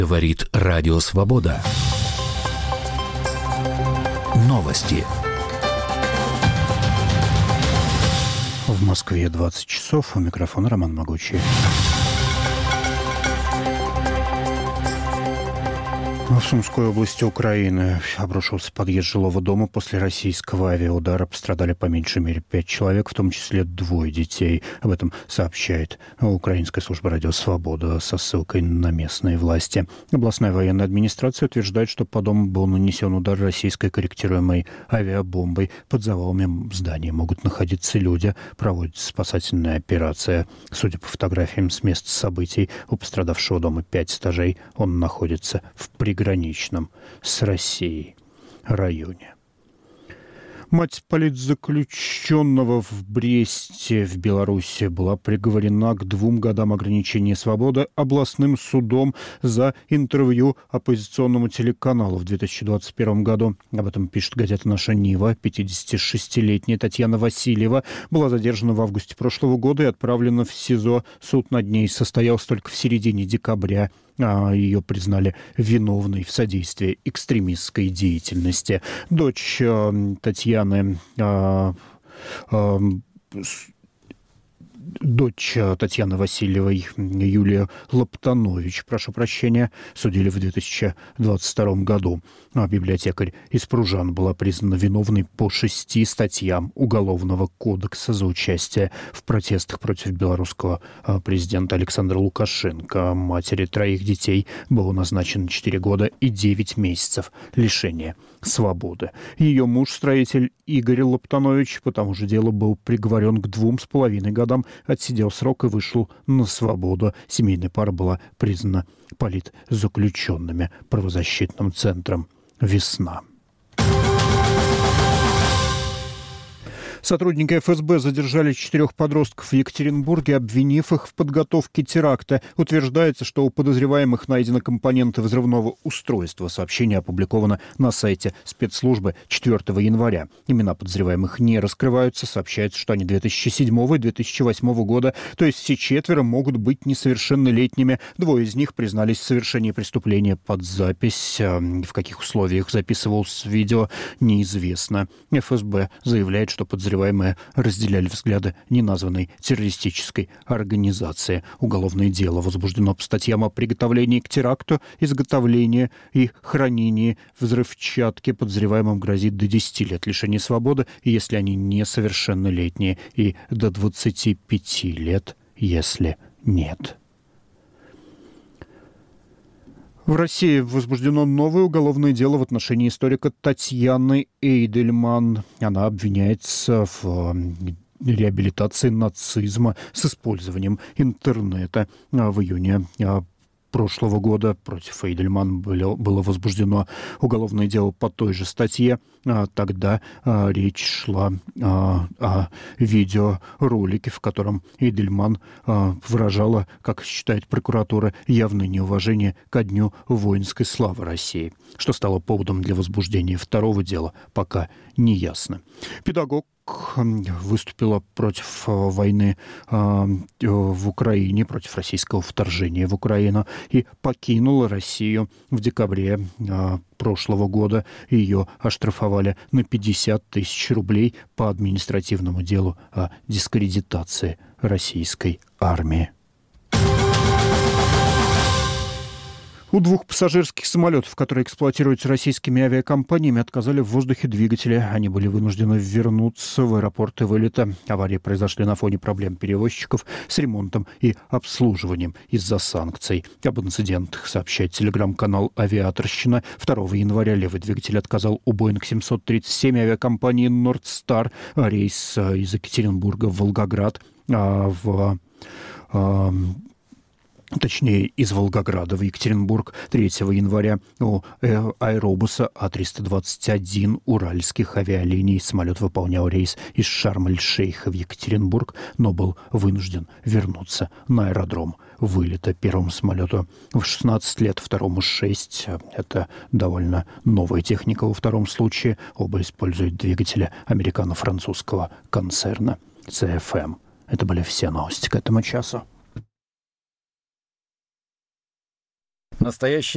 Говорит Радио Свобода. Новости. В Москве 20 часов. У микрофона Роман Могучий. В Сумской области Украины обрушился подъезд жилого дома. После российского авиаудара пострадали по меньшей мере 5 человек, в том числе 2 детей. Об этом сообщает украинская служба «Радио Свобода» со ссылкой на местные власти. Областная военная администрация утверждает, что по дому был нанесен удар российской корректируемой авиабомбой. Под завалами здания могут находиться люди. Проводится спасательная операция. Судя по фотографиям с места событий, у пострадавшего дома 5 этажей. Он находится в приграничном с Россией районе. Мать политзаключенного в Бресте в Беларуси была приговорена к 2 годам ограничения свободы областным судом за интервью оппозиционному телеканалу в 2021 году. Об этом пишет газета «Наша Нива». 56-летняя Татьяна Васильева была задержана в августе прошлого года и отправлена в СИЗО. Суд над ней состоялся только в середине декабря. Ее признали виновной в содействии экстремистской деятельности. Дочь Татьяны Васильевой, Юлия Лаптанович, судили в 2022 году. Библиотекарь из Пружан была признана виновной по 6 статьям Уголовного кодекса за участие в протестах против белорусского президента Александра Лукашенко. Матери 3 детей было назначено 4 года и 9 месяцев лишения свободы. Ее муж, строитель Игорь Лаптанович, по тому же делу был приговорен к 2,5 годам, отсидел срок и вышел на свободу. Семейная пара была признана политзаключенными правозащитным центром «Весна». Сотрудники ФСБ задержали 4 подростков в Екатеринбурге, обвинив их в подготовке теракта. Утверждается, что у подозреваемых найдены компоненты взрывного устройства. Сообщение опубликовано на сайте спецслужбы 4 января. Имена подозреваемых не раскрываются. Сообщается, что они 2007 и 2008 года, то есть все 4 могут быть несовершеннолетними. 2 из них признались в совершении преступления под запись. В каких условиях записывалось видео, неизвестно. ФСБ заявляет, что подозреваемые разделяли взгляды неназванной террористической организации. Уголовное дело возбуждено по статьям о приготовлении к теракту, изготовлении и хранении взрывчатки. Подозреваемым грозит до 10 лет лишения свободы, если они несовершеннолетние, и до 25 лет, если нет. В России возбуждено новое уголовное дело в отношении историка Татьяны Эйдельман. Она обвиняется в реабилитации нацизма с использованием интернета. В июне прошлого года против Эйдельман было возбуждено уголовное дело по той же статье. Тогда речь шла о видеоролике, в котором Эйдельман выражала, как считает прокуратура, явное неуважение ко Дню воинской славы России. Что стало поводом для возбуждения 2-го дела, пока не ясно. Педагог выступила против войны в Украине, против российского вторжения в Украину и покинула Россию в декабре прошлого года. Ее оштрафовали на 50 тысяч рублей по административному делу о дискредитации российской армии. У 2 пассажирских самолетов, которые эксплуатируются российскими авиакомпаниями, отказали в воздухе двигатели. Они были вынуждены вернуться в аэропорты вылета. Аварии произошли на фоне проблем перевозчиков с ремонтом и обслуживанием из-за санкций. Об инцидентах сообщает телеграм-канал «Авиаторщина». 2 января левый двигатель отказал у Boeing 737 авиакомпании «Нордстар». Рейс из Екатеринбурга в Волгоград из Волгограда в Екатеринбург 3 января у аэробуса А321 уральских авиалиний самолет выполнял рейс из Шарм-эль-Шейха в Екатеринбург, но был вынужден вернуться на аэродром вылета. Первому самолету в 16 лет, второму 6. Это довольно новая техника во втором случае. Оба используют двигатели американо-французского концерна CFM. Это были все новости к этому часу. Настоящий